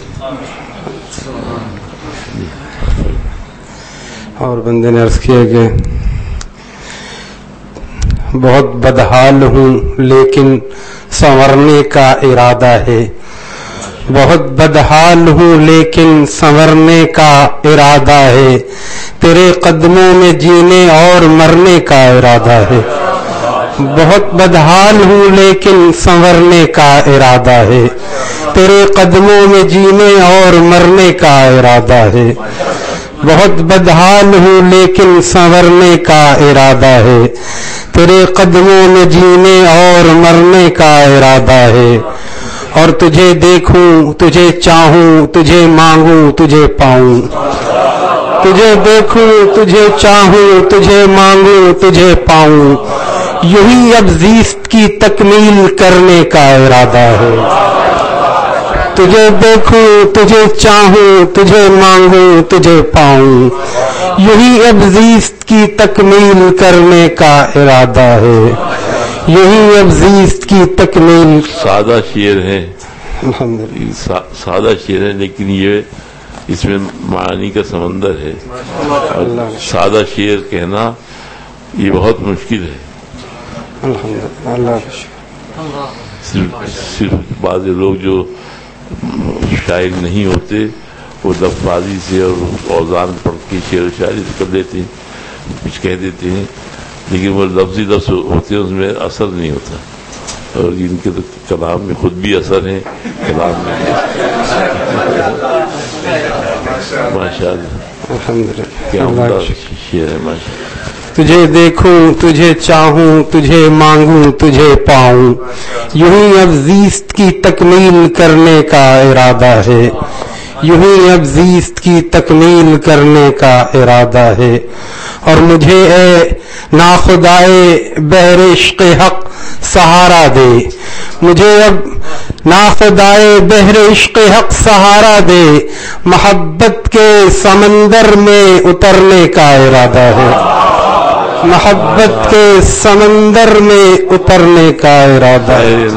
اور بندے نے عرض کیا کہ بہت بدحال ہوں لیکن سنورنے کا ارادہ ہے، بہت بدحال ہوں لیکن سنورنے کا ارادہ ہے، تیرے قدموں میں جینے اور مرنے کا ارادہ ہے، بہت بدحال ہوں لیکن سنورنے کا ارادہ ہے، تیرے قدموں میں جینے اور مرنے کا ارادہ ہے، بہت بدحال ہوں لیکن سنورنے کا ارادہ ہے، تیرے قدموں میں جینے اور مرنے کا ارادہ ہے، اور تجھے دیکھوں تجھے چاہوں تجھے مانگوں تجھے پاؤں، تجھے دیکھوں تجھے چاہوں تجھے مانگوں تجھے پاؤں، یہی اب زیست کی تکمیل کرنے کا ارادہ ہے، تجھے دیکھوں تجھے چاہوں تجھے مانگوں تجھے پاؤں، یہی اب زیست کی تکمیل کرنے کا ارادہ ہے، یہی اب زیست کی تکمیل۔ سادہ شعر ہے، سادہ شعر ہے، لیکن یہ اس میں معانی کا سمندر ہے، اور سادہ شعر کہنا یہ بہت مشکل ہے۔ صرف بعض لوگ جو شاعر نہیں ہوتے وہ لفظ بازی سے اور اوزان پڑھ کے شعر و شاعری کر دیتے ہیں، کچھ کہہ دیتے ہیں، لیکن وہ لفظی لفظ ہوتے ہیں، اس میں اثر نہیں ہوتا، اور ان کے تو کلام میں خود بھی اثر ہے، کلام میں ماشاء اللہ کیا عمدہ شعر ہے، ماشاء اللہ۔ تجھے دیکھوں تجھے چاہوں تجھے مانگوں تجھے پاؤں، یہی اب زیست کی تکمیل کرنے کا ارادہ ہے، یہی اب زیست کی تکمیل کرنے کا ارادہ ہے، اور مجھے اے ناخدائے بحر عشق حق سہارا دے، مجھے اب ناخدائے بحر عشق حق سہارا دے، محبت کے سمندر میں اترنے کا ارادہ ہے، محبت کے سمندر میں اترنے کا ارادہ ہے،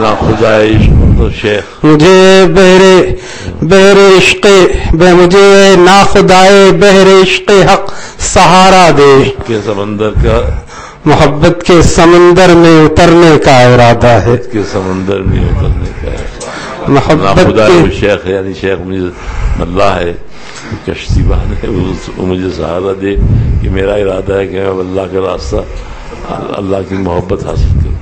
مجھے بحر عشق مجھے ناخدائے بحر عشق حق سہارا دے، کے سمندر کا محبت کے سمندر میں اترنے کا ارادہ ہے، کے سمندر میں اترنے کا محبت کے شیخ یعنی شیخ مجھے اللہ ہے، کشتی بان ہے، وہ مجھے سہارا دے کہ میرا ارادہ ہے کہ میں اللہ کا راستہ اللہ کی محبت حاصل کروں۔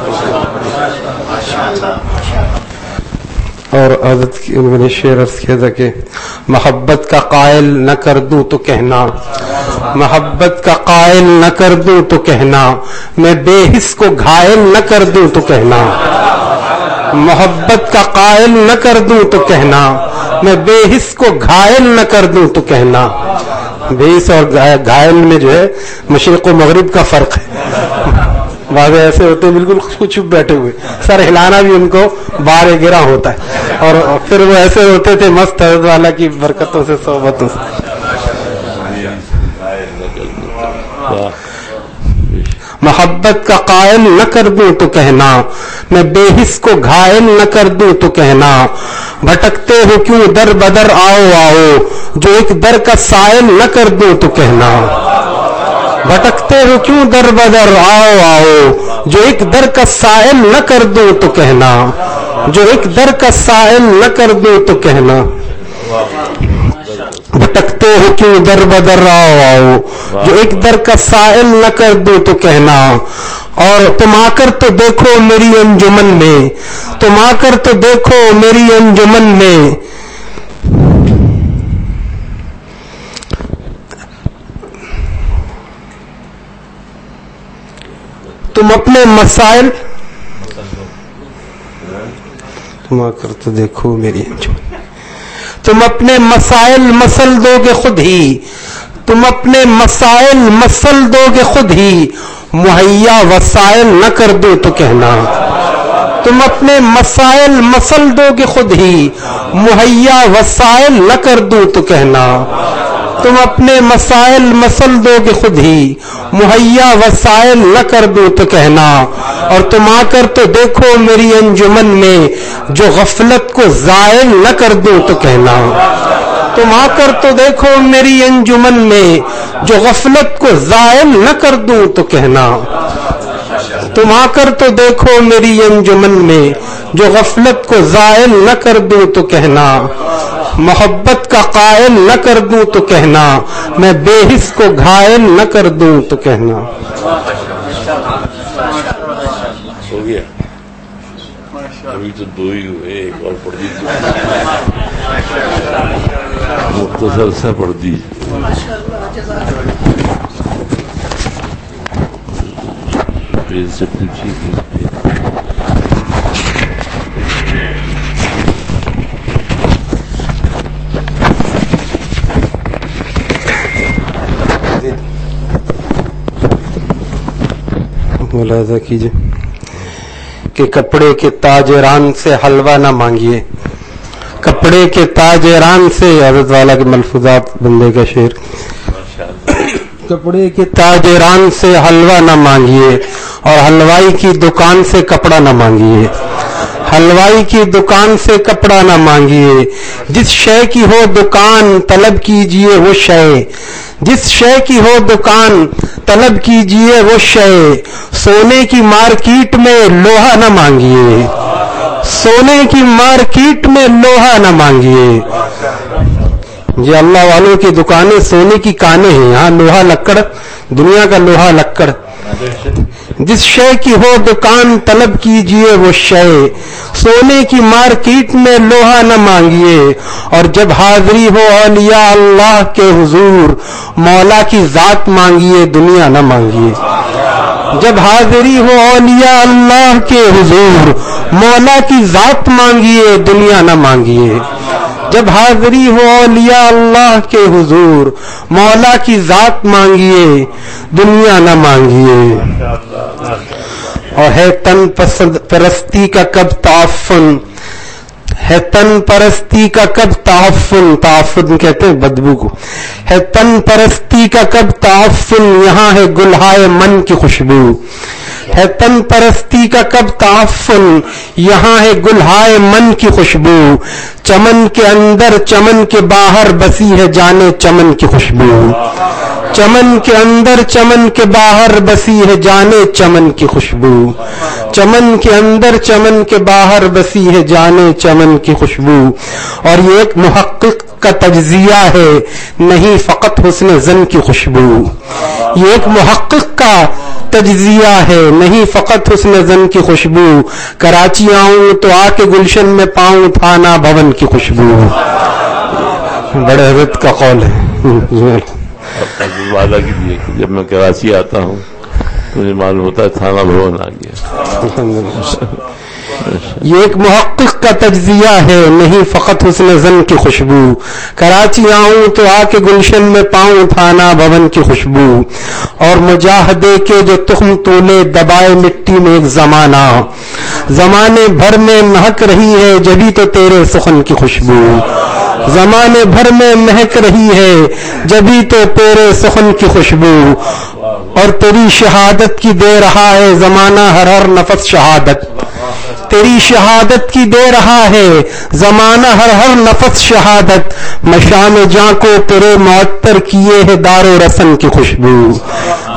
اور عادت کی میں نے شعر عرض کیا تھا کہ محبت کا قائل نہ کر دوں تو کہنا، محبت کا قائل نہ کر دوں تو کہنا، میں بے حس کو گھائل نہ کر دوں تو کہنا، محبت کا قائل نہ کر دوں تو کہنا، میں بے حس کو گھائل نہ کر دوں تو کہنا۔ بے حس اور گھائل میں جو ہے مشرق و مغرب کا فرق ہے، بعض ایسے ہوتے بالکل چپ چپ بیٹھے ہوئے، سر ہلانا بھی ان کو بار گرا ہوتا ہے، اور پھر وہ ایسے ہوتے تھے مست حضرت والا کی برکتوں سے صحبتوں سے۔ محبت کا قائل نہ کر دوں تو کہنا، میں بے حس کو گھائل نہ کر دوں تو کہنا، بھٹکتے ہو کیوں در بدر آؤ آؤ، جو ایک در کا سائل نہ کر دوں تو کہنا، بھٹکتے ہو کیوں در بدر آؤ آؤ، جو ایک در کا سائل نہ کر دوں تو کہنا، جو ایک در کا سائل نہ کر دوں تو کہنا۔ بھٹکتے ہو کیوں در بدر آؤ، جو ایک در کا سائل نہ کر دوں تو کہنا، اور تم آ کر تو دیکھو میری انجمن میں، تم آ کر تو دیکھو میری انجمن میں، تم اپنے مسائل، تم آ کر تو دیکھو میری انجمن، تم اپنے مسائل مسل دو گے خود ہی، تم اپنے مسائل مسل دو گے خود ہی، مہیا وسائل نہ کر دو تو کہنا، تم اپنے مسائل مسل دو گے خود ہی، مہیا وسائل نہ کر دو تو کہنا، تم اپنے مسائل مسل دو گے خود ہی، مہیا وسائل نہ کر دو تو کہنا، اور تم آ کر تو دیکھو میری انجمن میں، جو غفلت کو زائل نہ کر دوں تو کہنا، تم آ کر تو دیکھو میری انجمن میں، جو غفلت کو زائل نہ کر دوں تو کہنا، تم آ کر تو دیکھو میری انجمن میں، جو غفلت کو زائل نہ کر دوں تو کہنا، محبت کا قائل نہ کر دوں تو کہنا، میں بے حس کو گھائل نہ کر دوں تو کہنا۔ ہو گیا، ابھی تو دو ہی ہوئے، ایک اور پڑھ دیجیے، مختصر سا پڑھ دیجیے۔ پھر سے پوچھیے۔ ملاحظہ کیجیے کہ کپڑے کے تاجران سے حلوہ نہ مانگیے، کپڑے کے تاجران سے، حضرت والا کے ملفوظات بندے کا شعر، کپڑے کے تاجران سے حلوہ نہ مانگیے، اور حلوائی کی دکان سے کپڑا نہ مانگیے، حلوائی کی دکان سے کپڑا نہ مانگیے، جس شے کی ہو دکان طلب کیجئے وہ شے، جس شے کی ہو دکان طلب کیجئے وہ شے، سونے کی مارکیٹ میں لوہا نہ مانگیے، سونے کی مارکیٹ میں لوہا نہ مانگیے۔ یہ اللہ والوں کی دکانیں سونے کی کانیں ہیں، یہاں لوہا لکڑ، دنیا کا لوہا لکڑ۔ جس شے کی ہو دکان طلب کیجئے وہ شے، سونے کی مارکیٹ میں لوہا نہ مانگیے، اور جب حاضری ہو اولیاء اللہ کے حضور، مولا کی ذات مانگیے، دنیا نہ مانگیے۔ جب حاضری ہو اولیاء اللہ کے حضور، مولا کی ذات مانگیے، دنیا نہ مانگیے۔ جب حاضری ہو اولیاء اللہ کے حضور، مولا کی ذات مانگیے، دنیا نہ مانگیے۔ اور ہے تن پرستی کا کب تعفن، ہے تن پرستی کا کب تعفن، تعفن کہتے ہیں بدبو کو، ہے تن پرستی کا کب تعفن، یہاں ہے گلہائے من کی خوشبو، ہے تن پرستی کا کب تعفن، یہاں ہے گلہائے من کی خوشبو، چمن کے اندر چمن کے باہر بسی ہے جانے چمن کی خوشبو، چمن کے اندر چمن کے باہر بسی ہے جانے چمن کی خوشبو، چمن کے اندر چمن کے باہر بسی ہے جانے چمن کی خوشبو۔ اور یہ ایک محقق کا تجزیہ ہے، نہیں فقط حسن زن کی خوشبو، یہ ایک محقق کا تجزیہ ہے، نہیں فقط حسن زن کی خوشبو، کراچی آؤں تو آ کے گلشن میں پاؤں تھانہ بھون کی خوشبو۔ بڑے حضرت کا قول ہے وعدہ کیجیے کہ جب میں کراچی آتا ہوں تو مجھے معلوم ہوتا ہے تھانہ بھون آ گیا۔ یہ ایک محقق کا تجزیہ ہے، نہیں فقط حسن زن کی خوشبو، کراچی آؤں تو آ کے گلشن میں پاؤں تھانہ بھون کی خوشبو، اور مجاہدے کے جو تخم تولے دبائے مٹی میں ایک زمانہ، زمانے بھر میں مہک رہی ہے جبھی تو تیرے سخن کی خوشبو، زمانے بھر میں مہک رہی ہے جبھی تو تیرے سخن کی خوشبو، اور تیری شہادت کی دے رہا ہے زمانہ ہر ہر نفس شہادت، تیری شہادت کی دے رہا ہے زمانہ ہر ہر نفس شہادت، مشام جاں کو تیرے معطر کیے ہے دار و رسن کی خوشبو،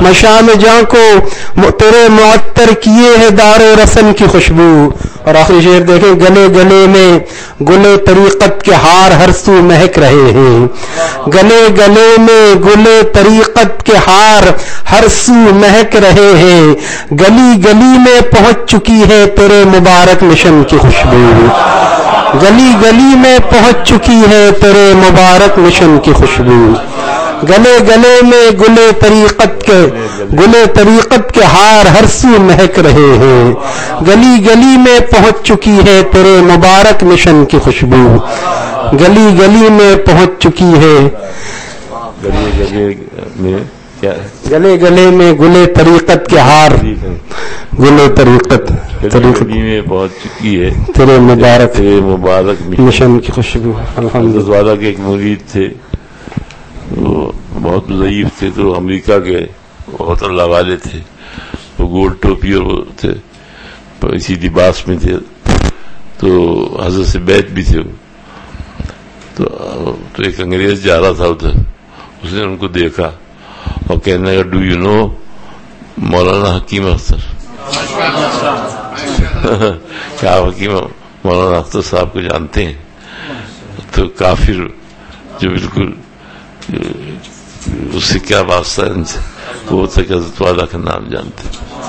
مشام جاں کو تیرے معطر کیے ہے دار و رسن کی خوشبو. اور آخری شعر دیکھیں, گلے گلے میں گلے طریقت کے ہار ہر سو مہک رہے ہیں. گلے گلے میں گلے طریقت کے ہار ہر سو مہک رہے ہیں. گلی گلی میں پہنچ چکی ہے تیرے مبارک مشن کی خوشبو. گلی گلی میں پہنچ چکی ہے تیرے مبارک مشن کی خوشبو. گلے گلے میں گلے طریقت کے ہار ہر سو مہک رہے ہیں. گلی گلی میں پہنچ چکی ہے تیرے مبارک مشن کی خوشبو. گلی گلی میں پہنچ چکی ہے. گلے گلے میں گلے طریقت کے ہار گلے طریقت میں پہنچ چکی ہے تیرے مبارک مشن کی خوشبو. حضرت والا کے ایک مرید تھے, وہ بہت ضعیف تھے, تو امریکہ کے بہت اللہ والے تھے. وہ گول ٹوپی اور تھے, اسی لباس میں تھے, تو حضرت سے بیعت بھی تھے. تو ایک انگریز جا رہا تھا ادھر, اس نے ان کو دیکھا اور کہنے لگا, ڈو یو نو مولانا حکیم اختر؟ کیا حکیم مولانا اختر صاحب کو جانتے ہیں؟ تو کافر جو بالکل اس سے کیا واسطہ ان سے, وہ تک حضرت والا کا نام جانتے.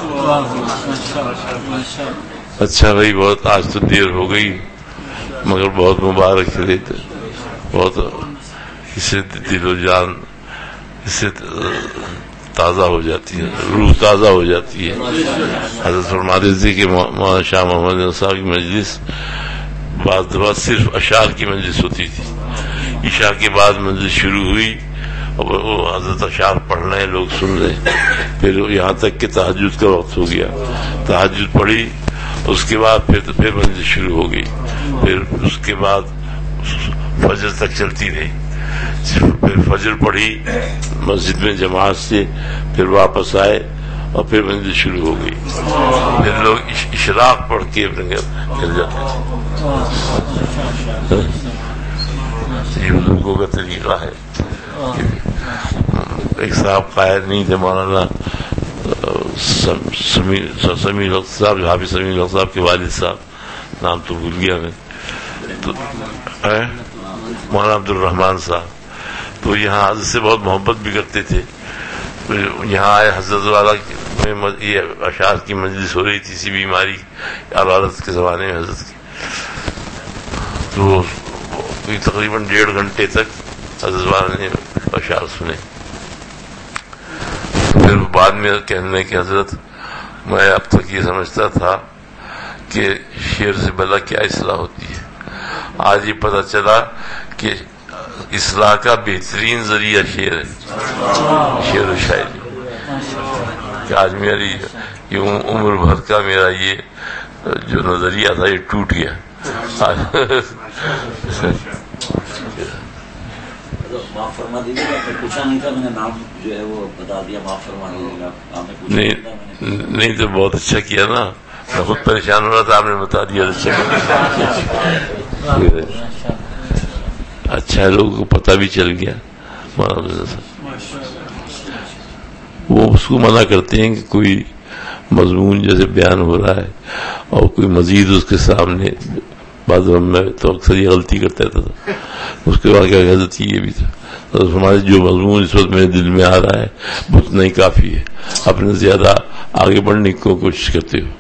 اچھا بھائی, بہت آج تو دیر ہو گئی, مگر بہت مبارک چلے تھے. بہت اس سے دل و جان اس سے تازہ ہو جاتی ہے, روح تازہ ہو جاتی ہے. حضرت فرماتے تھے کہ مولانا شاہ محمد صاحب کی مجلس بعض دفعہ صرف اشعار کی مجلس ہوتی تھی. عشاء کے بعد مجلس شروع ہوئی اور وہ حضرت اشعار پڑھ رہے ہیں, لوگ سن رہے ہیں. پھر یہاں تک کہ تہجد کا وقت ہو گیا, تہجد پڑھی, اس کے بعد پھر مجلس شروع ہو گئی. پھر اس کے بعد فجر تک چلتی رہی. پھر فجر پڑھی مسجد میں جماعت سے, پھر واپس آئے اور پھر مجلس شروع ہو گئی. پھر لوگ اشراق پڑھ کے اپنے گھر چل جاتے. یہ بزرگوں کا طریقہ ہے. ایک صاحب قائد نہیں تھے, مولانا سمیع صاحب, حافظ سمیع صاحب کے والد صاحب, نام تو بھول گیا میں, تو مولانا عبد الرحمان صاحب. تو یہاں حضرت سے بہت محبت بھی کرتے تھے. یہاں آئے, حضرت والا میں یہ اشعار کی مجلس ہو رہی تھی, اسی بیماری عدالت کے زمانے میں حضرت کی. تو تقریباً 1.5 گھنٹے تک حضرت والا نے اشعار سنے. پھر بعد میں کہنے کہ حضرت, میں اب تک یہ سمجھتا تھا کہ شعر سے بھلا کیا اصلاح ہوتی ہے. آج یہ پتہ چلا کہ اصلاح کا بہترین ذریعہ شعر ہے, شعر و شاعری. کہ آج میری عمر بھر کا میرا یہ جو نظریہ تھا یہ ٹوٹ گیا. معاف فرما دیجیے گا, پوچھا نہیں تھا میں نے, نام جو ہے وہ بتا دیا, معاف فرما دیجیے گا. نہیں تو بہت اچھا کیا نا, میں خود پریشان ہو رہا تھا, آپ نے بتا دیا. اچھا لوگوں کو پتہ بھی چل گیا. وہ اس کو منع کرتے ہیں کہ کوئی مضمون جیسے بیان ہو رہا ہے اور کوئی مزید اس کے سامنے, بعض میں تو اکثر یہ غلطی کرتا تھا. اس کے بعد کیا حضرت یہ بھی تھا, ہمارے جو مضمون اس وقت میرے دل میں آ رہا ہے اتنا ہی کافی ہے, اپنے زیادہ آگے بڑھنے کی کوشش کرتے ہو.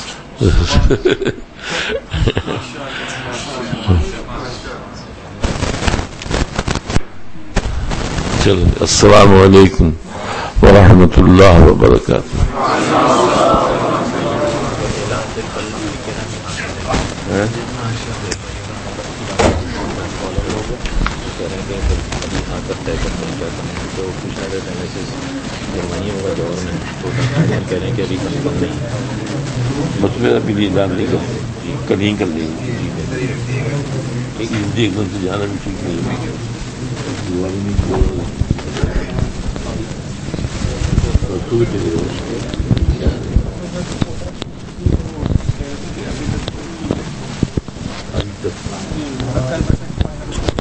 چلو, السلام علیکم ورحمۃ اللہ وبرکاتہ. بس میرا بھی ڈال دے گا, کل ہی کر لیں گے. ایک دم سے جانا بھی ٹھیک نہیں ہے.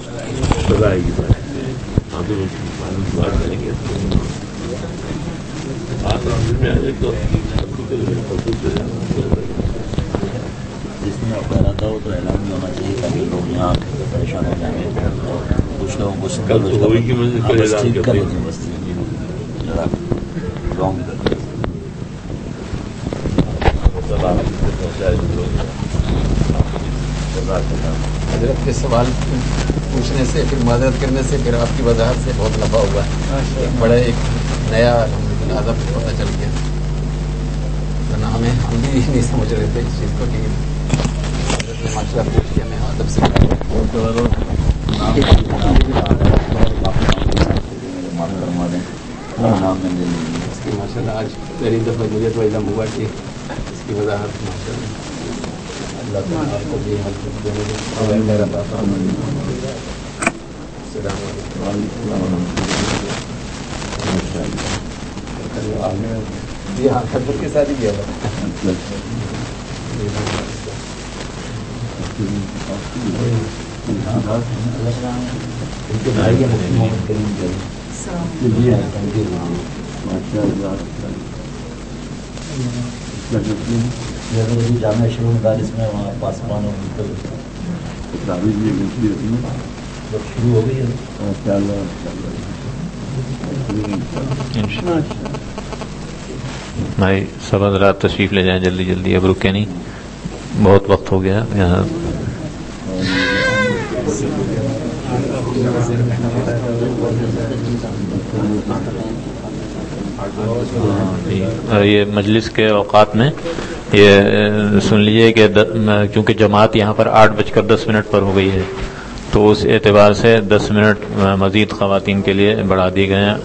بات کریں گے. جس میں پہلا تھا وہ تو اعلان نہیں ہونا چاہیے تاکہ لوگ یہاں پریشان ہو جائیں گے. کچھ لوگوں کو کر لیتے ہیں بستی رانگ حضرت کے سوال پوچھنے سے پھر معذرت کرنے سے پھر آپ کی وضاحت سے بہت لمبا ہوا ہے. بڑا ایک نیا الحمدللہ ادب پتہ چل گیا. ورنہ ہم بھی نہیں سمجھ رہے تھے اس چیز کو کہ حضرت نے ماشاء اللہ پوچھ لیا. میں ادب سے اس کی ماشاء اللہ آج پہلی دفعہ مجھے تو علم ہوا کہ اس کی وضاحت ماشاء اللہ اللہ تعالیٰ آپ کو بھی حل دینے دیں. السلام علیکم. جی ہاں خدمت کے ساتھ ہی کیا تھا. جامعہ شروع مدارس میں وہاں پاسبان اور شروع ہو گئی ہے. بھائی سب حضرات تشریف لے جائیں جلدی جلدی, اب رکے نہیں, بہت وقت ہو گیا یہاں. یہ مجلس کے اوقات میں یہ سن لیجیے کہ چونکہ جماعت یہاں پر 8:10 پر ہو گئی ہے تو اس اعتبار سے 10 منٹ مزید خواتین کے لیے بڑھا دیے گئے ہیں.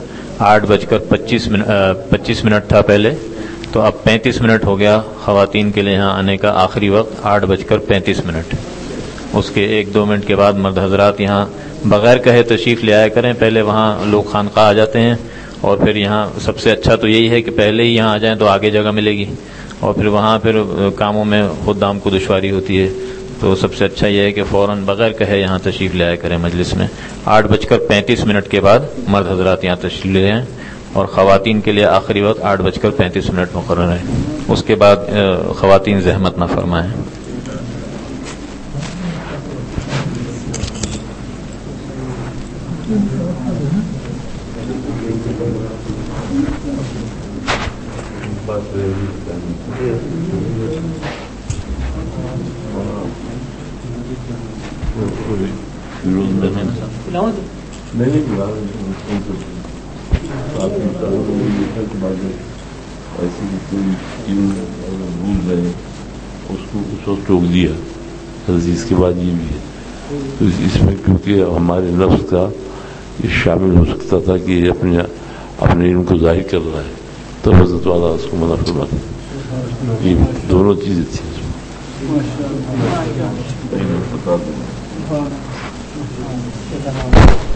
8:25 تھا پہلے, تو اب 35 منٹ ہو گیا خواتین کے لیے یہاں آنے کا. آخری وقت 8:35. اس کے 1-2 منٹ کے بعد مرد حضرات یہاں بغیر کہے تشریف لے آیا کریں. پہلے وہاں لوگ خانقاہ آ جاتے ہیں اور پھر یہاں سب سے اچھا تو یہی ہے کہ پہلے ہی یہاں آ جائیں تو آگے جگہ ملے گی, اور پھر وہاں پھر کاموں میں خود دام کو دشواری ہوتی ہے. تو سب سے اچھا یہ ہے کہ فوراً بغیر کہے یہاں تشریف لے آیا کریں مجلس میں. 8:35 کے بعد مرد حضرات یہاں تشریف لے آئیں, اور خواتین کے لیے آخری وقت 8:35 مقرر ہے. اس کے بعد خواتین زحمت نہ فرمائیں. ایسی کوئی بھول گئے اس کو اس وقت ٹوک دیا. اس کے بعد یہ بھی ہے تو اس میں کیونکہ ہمارے نفس کا یہ شامل ہو سکتا تھا کہ یہ اپنے علم کو ظاہر کر رہا ہے تو حضرت والا اس کو منع فرماتا. یہ دونوں چیزیں تھیں اس میں.